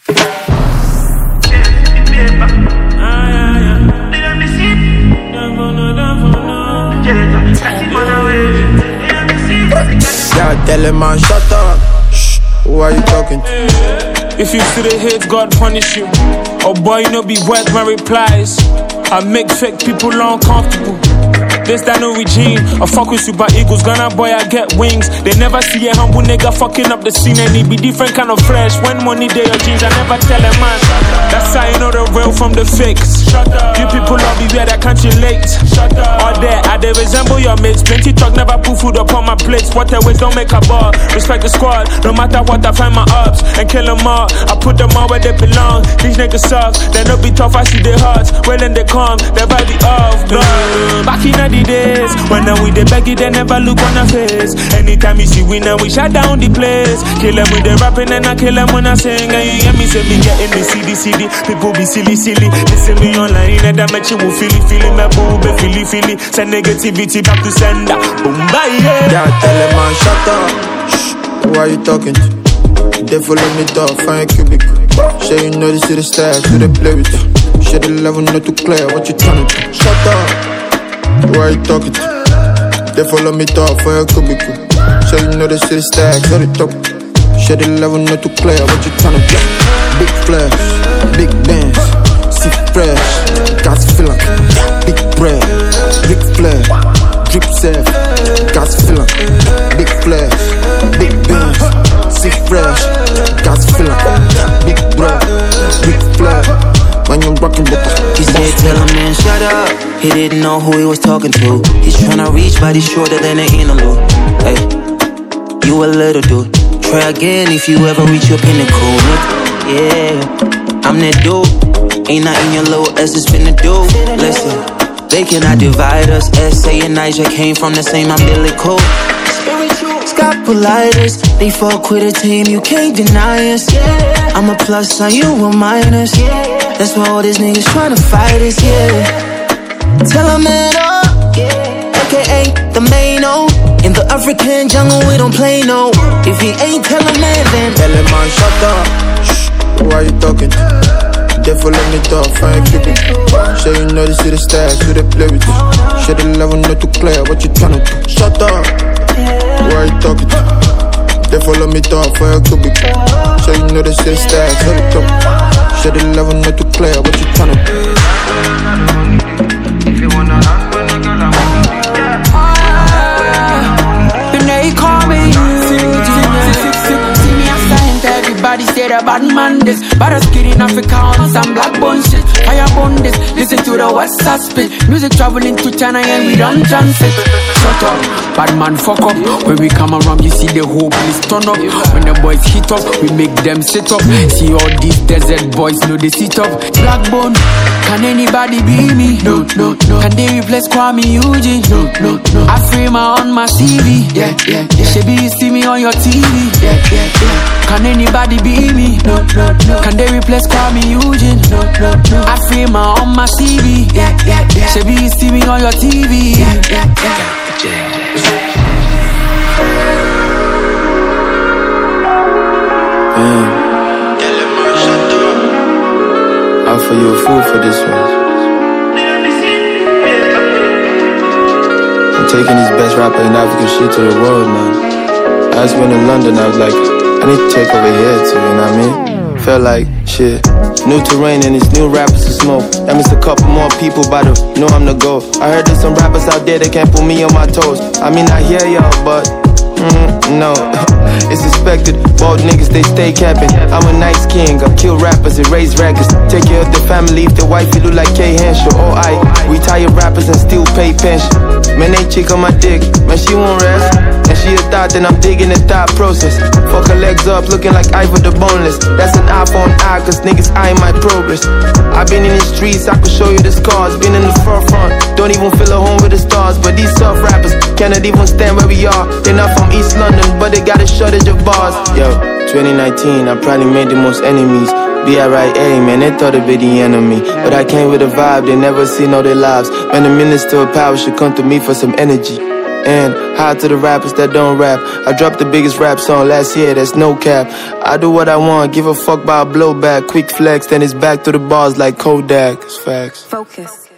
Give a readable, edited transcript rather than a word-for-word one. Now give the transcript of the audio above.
Yeah, tell him man, shut up. Shh, who are you talking to? If you see the hate, God punish you. Oh boy, no be worth my replies. I make fake people uncomfortable. This that no regime. I fuck with super eagles, Ghana boy, I get wings. They never see a humble nigga fucking up the scene. And it be different kind of flesh. When money they your jeans, I never tell a man. That's how you know the real from the fakes. You people love me where that can't relate. All there, I they resemble your mates. Plenty talk, never put food upon my plates. What ways don't make a ball. Respect the squad, no matter what, I find my ups and kill them all. I put them all where they belong. These niggas suck, they no be tough, I see their hearts. Well then they come, they vibe it off. Back in the days, when I'm with the baggy, they never look on the face. Anytime you see winner, we shut down the place. Kill them with the rapping and I kill them when I sing. And you hear me say me getting the CD. People be silly. Listen me online and that make you feel my boob, feel. Send negativity back to sender. Boom, bye, yeah, tell him man, shut up. Shh, who are you talking to? They follow me dog, find cubic. Say you know this is the style, so they play with you. Share the level not too clear, what you trying to do? Shut up. Who are you talking to? They follow me dog, find cubicle. Say you know this is the style, so they talk. Share the level not too clear, what you trying to do? Big flash, big bands, see fresh, gas filler, big bread, big flash, drip safe, gas filler, big flash, big bands, see fresh, gas filler, big bread, big flash. When you're rockin' with the he said, tell a man, shut up. He didn't know who he was talking to. He's tryna reach, but he's shorter than an antelope. Hey, you a little dude. Try again if you ever reach your pinnacle. Yeah, I'm that dude. Ain't nothing your little S is finna do. Listen, they cannot divide us. S.A. and Niger came from the same umbilical. Scopolitis, they fuck with a team, you can't deny us. I'm a plus sign, you a minus. That's why all these niggas tryna fight us, yeah. Tell a man up, aka the main O. In the African jungle, we don't play no. If he ain't tell a man, then tell him man, shut up. Shh, who are you talking to? They follow me dog, find cubic. Say you know this is the style, so they play with you. Share the level not too clear, what you tryna do? Shut up. Who are you talking to? They follow me dog, find cubic. Say you know this is the style, so they talk. Share the level not too clear, what you tryna do? If you wanna run, when I got a when they call me see me assigned, everybody say the bad man this. But us kidding Africa on some black bone shit. Fire bone this, listen to the West Side spit. Music traveling to China and we don't transit. Shut up, bad man fuck up. When we come around you see the whole place turn up. When the boys hit up, we make them sit up. See all these desert boys know they sit up. Black bone, can anybody be me? No. Can they replace Kwame Eugene? No. I frame her on my CV. Yeah. Shebi you see me on your TV. Yeah. Can anybody be me? No. Can they replace Kwame Eugene? No. I frame her on my CV. Yeah. Shebi you see me on your TV. Yeah. I'll offer you a fool for this one. I'm taking this best rapper in African shit to the world, man. I just went to London, I was like, I need to check over here too, you know what I mean? Felt like, shit, new terrain and it's new rappers to smoke. That means a couple more people about to know I'm the GOAT. I heard there's some rappers out there that can't put me on my toes. I mean, I hear y'all, but no, it's expected. Bald niggas, they stay capping. I'm a nice king, I kill rappers and raise rackets. Take care of the family if the wife look like K. Henshaw. Or I retire rappers and still pay pension. Man, they chick on my dick, man, she won't rest. And she a thought, then I'm digging the thought process. Fuck her legs up, looking like Ivor the Boneless. That's an eye for an eye, cause niggas eyeing my progress. I've been in the streets, I could show you the scars. Been in the forefront, don't even feel at home with the stars. But these soft rappers cannot even stand where we are. They're not from East London, but they got a shortage of bars. Yo, 2019, I probably made the most enemies. B.I.R.A., man, they thought it'd be the enemy. But I came with a vibe, they never seen all their lives. Man, the minister of power should come to me for some energy. And hi to the rappers that don't rap. I dropped the biggest rap song last year, that's no cap. I do what I want, give a fuck about a blowback. Quick flex, then it's back to the bars like Kodak. It's facts. Focus.